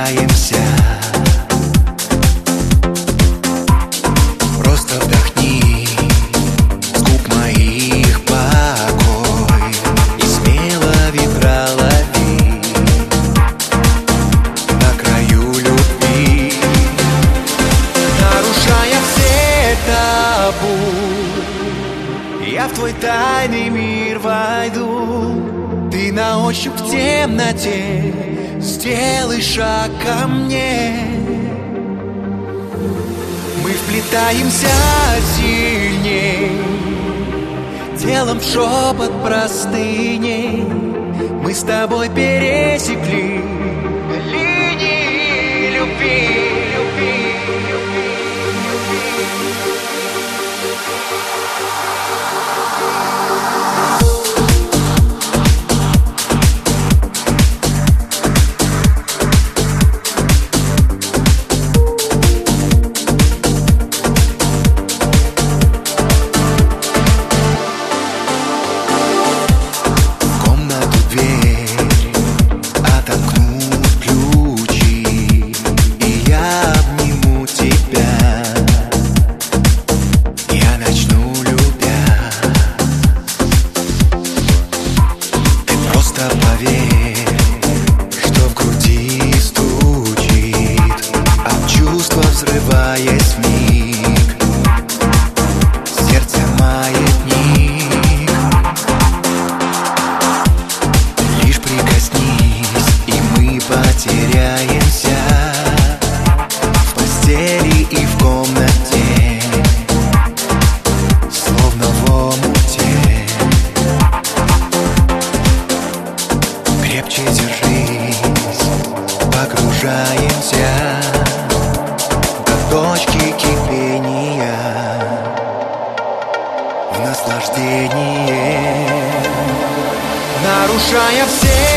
сближаемся. Просто вдохни с губ моих покой и смело ветра лови на краю любви, нарушая все табу. Я в твой тайный мир войду. Ты на ощупь в темноте сделай шаг ко мне. Мы вплетаемся сильней, телом в шепот простыней. Мы с тобой пересекли линии любви. Поверь, что в груди стучит, от чувства взрываясь вмиг, сердце маятник. Лишь прикоснись, и мы потеряемся в постели и в комнате, словно в омуте. Крепче держись, погружаемся до точки кипения в наслаждение, нарушая все